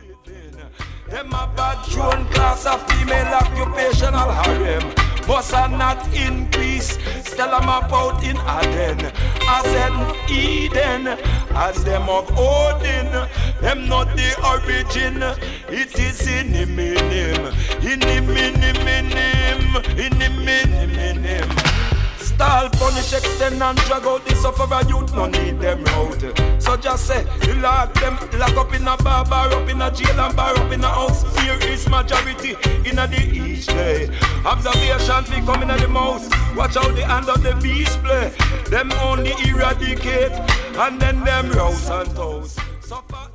Them a bad drone class of female occupational harem. Boss are not increase, still I'm about in Aden. As in Eden, as them of Odin. Them not the origin, it is in him, in him. Stall, punish, extend and drag out the sufferer youth, no need them out. So just say, you lock them, lock up in a bar up in a jail and bar up in a house. Fear is majority in a the each day. Observation fi come in a the mouse. Watch out the hand of the beast play. Them only eradicate and then them rouse and toast. Suffer